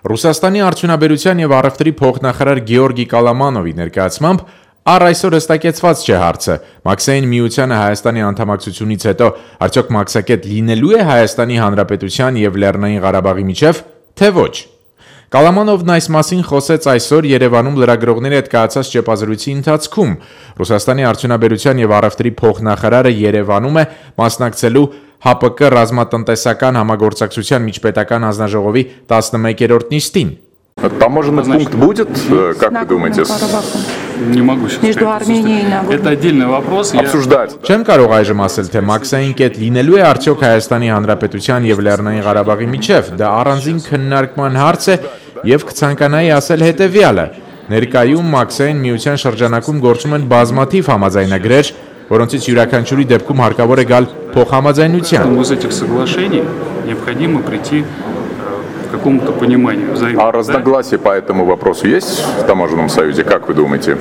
Ռուսաստանի արդյունաբերության եւ առևտրի փոխնախարար Գեորգի Կալամանովի ներկայացմամբ առ այսօր հստակեցված չէ հարցը. Մաքսային միությանը Հայաստանի անդամակցությունից հետո արդյոք մաքսակետ լինելու է Հայաստանի Հանրապետության եւ Լեռնային Ղարաբաղի միջև, թե ոչ։ Կալամանովն այս մասին խոսեց այսօր Երևանում լրագրողների հետ կայացած ճեպազրույցի ընթացքում։ Ռուսաստանի արդյունաբերության եւ առևտրի փոխնախարարը Երևանում է մասնակցելու ՀԱՊԿ ռազմատնտեսական համագործակցության միջպետական հանձնաժողովի 11-րդ նիստին։ Таможенный пункт будет, как вы думаете? Не могу сейчас Между Арменией и Нагорной. Это отдельный вопрос. Обсуждать. Չեմ կարող այժմ ասել, թե մաքսային կետ լինելու է արդյոք Հայաստանի Հանրապետության եւ Լեռնային Ղարաբաղի միջև։ Դա առանձին քննարկման հարց է եւ կցանկանայի ասել հետեւյալը. Ներկայում մաքսային միության շրջանակում գործում են բազմաթիվ համաձայնագրեր, որոնցից յուրաքանչյուրի դեպքում հարկավոր է գալ փոխհամաձայնության։ Из этих соглашений необходимо прийти к какому-то пониманию взаимному. А разногласия по этому вопросу есть в таможенном союзе, как вы думаете?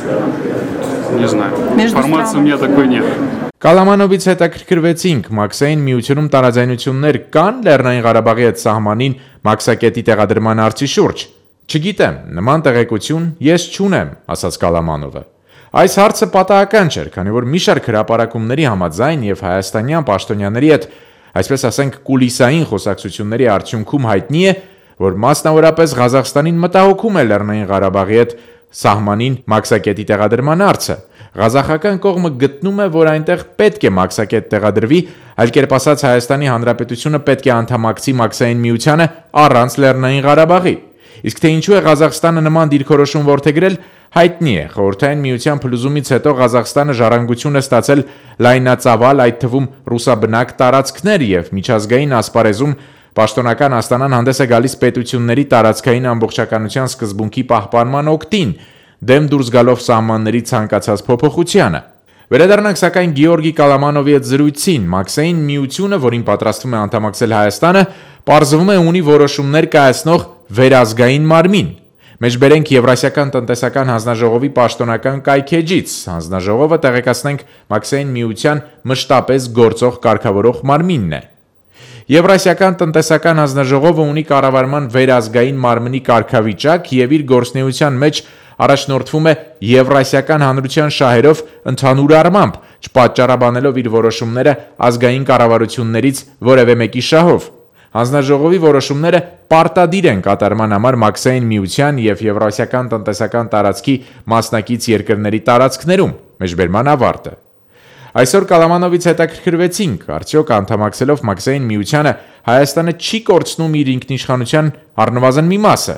Не знаю. Между Информации у меня такой нет. Կալամանովից հետաքրքրվեցինք, մաքսային միությունում տարաձայնություններ կան Լեռնային Ղարաբաղի հետ սահմանին մաքսակետի տեղադրման հարցի շուրջ։ Չգիտեմ, նման տեղեկություն ես չունեմ, ասաց Կալամանովը։ Այս հարցը պատահական չէր, քանի որ մի շարք հրապարակումների համաձայն եւ հայաստանյան պաշտոնյաների հետ, այսպես ասենք, կուլիսային խոսակցությունների արդյունքում հայտնի է, որ մասնավորապես Ղազախստանին մտահոգում է Լեռնային Ղարաբաղի հետ սահմանին մաքսակետի տեղադրման հարցը։ Ղազախական կողմը գտնում է, որ այնտեղ պետք է մաքսակետ տեղադրվի, այլ կերպ ասած Հայաստանի Հանրապետությունը պետք է անդամակցի մաքսային միությանը առանց Լեռնային Ղարաբաղի։ Իսկ թե ինչու է Ղազախստանը նման դիրքորոշում որդեգրել, հայտնի է։ Խորհրդային միության փլուզումից հետո Ղազախստանը ժառանգություն է ստացել լայնածավալ, այդ թվում ռուսաբնակ տարածքներ եւ միջազգային ասպարեզում պաշտոնական Աստանան հանդես է գալիս պետությունների տարածքային ամբողջականության սկզբունքի պահպանման օգտին, դեմ դուրս գալով սահմանների ցանկացած փոփոխությանը։ Վերադառնանք սակայն Գեորգի Կալամանովի հետ զրույցին, մաքսային միությունը, որին պատրաստվում է անդամակցել Հայաստանը, պարզվում է ունի որոշումներ կայացնող վերազգային մարմին։ Մեջբերենք Եվրասիական տնտեսական հանձնաժողովի պաշտոնական կայքեջից, հանձնաժողովը տեղեկացնենք մաքսային միության մշտապես գործող կարգավորող մարմինն է։ Եվրասիական տնտեսական հանձնաժողովը ունի կառավարման վերազգային մարմնի կարգավիճակ եւ իր գործունեության մեջ առաջնորդվում է Եվրասիական հանրության շահերով ընդհանուր առմամբ, չպատճառաբանելով իր որոշումները ազգային կառավարություններից որևէ մեկի շահով։ Հանձնաժողովի որոշումները պարտադիր են կատարման համար մաքսային միության եւ Եվրասիական տնտեսական տարածքի մասնակից երկրների տարածքներում, մեջբերման ավարտը։ Այսօր Կալամանովից հետաքրքրվեցինք, արդյոք անդամակցելով մաքսային միությանը Հայաստանը չի կորցնում իր ինքնիշխանության առնվազն մի մասը։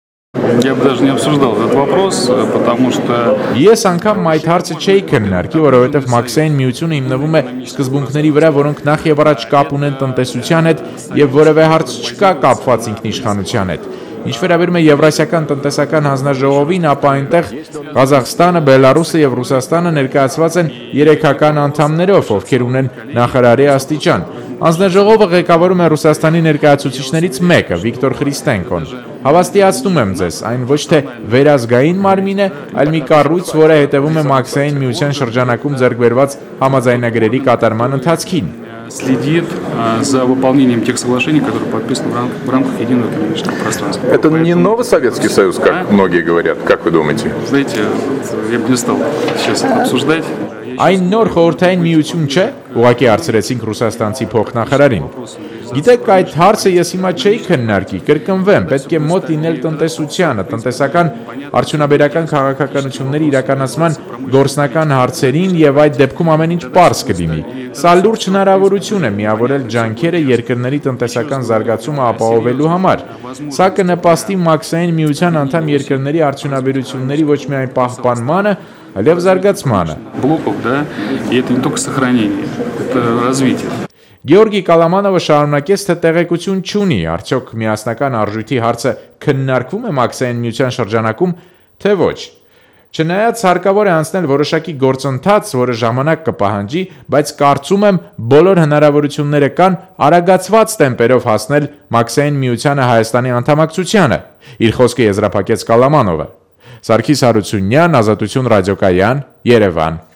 Я бы даже не обсуждал этот вопрос, потому что Ես անգամ այդ հարցը չէի քննարկի, որովհետև մաքսային միությունը հիմնվում է սկզբունքների վրա, որոնք նախ եւ առաջ կապ ունեն տնտեսության հետ եւ որևէ հարց չկա կապված ինքնիշխանության հետ։ Ինչ վերաբերում է Եվրասիական տնտեսական հանձնաժողովին, ապա այնտեղ Ղազախստանը, Բելարուսը եւ Ռուսաստանը ներկայացված են 3-ական անդամներով, ովքեր ունեն նախարարի աստիճան։ Հանձնաժողովը ղեկավարում է Ռուսաստանի ներկայացուցիչներից մեկը, Վիկտոր Խրիստենկոն։ Հավաստիացնում եմ ձեզ, այն ոչ թե վերազգային մարմին է, այլ մի կառույց, որը հետևում է մաքսային միության շրջանակում ձեռք բերված համաձայնագրերի կատարման ընթացքին։ следит за выполнением тех соглашений, которые подписаны в рамках единого экономического пространства. Это не новый Советский Союз, как многие говорят, как вы думаете? Знаете, я бы не стал сейчас это обсуждать. Այն նոր խորհրդային միություն չէ, ուղղակի հարցրեցինք ռուսաստանցի փոխնախարարին։ Գիտեք, այդ հարցը ես հիմա չէի քննարկի, կրկնվեմ, պետք է մոտ լինել տնտեսությանը, տնտեսական արդյունաբերական քաղաքականությունների իրականացման գործնական հարցերին եւ այդ դեպքում ամեն ինչ պարզ կլինի։ Սա լուրջ հնարավորություն է միավորել ջանքերը երկրների տնտեսական զարգացումը ապահովելու համար։ Սա կնպաստի մաքսային միության անդամ երկրների արդյունաբերությունների ոչ միայն պահպանմանը, այլև զարգացմանը։ Блоков, да, и это не только сохранение, это развитие. Գեորգի Կալամանովը շարունակեց, թե տեղեկություն չունի, արդյոք միասնական արժույթի հարցը քննարկվում է մաքսային միության շրջանակում, թե ոչ։ Չնայած հարկավոր է անցնել որոշակի գործընթաց, որը ժամանակ կպահանջի, բայց կարծում եմ բոլոր հնարավորությունները կան արագացված տեմպերով հասնել մաքսային միությանը Հայաստանի անդամակցությանը, իր խոսքը եզրափակեց Կալամանովը։ Սարգիս Հարությունյան, Ազատություն ռադիոկայան, Երևան։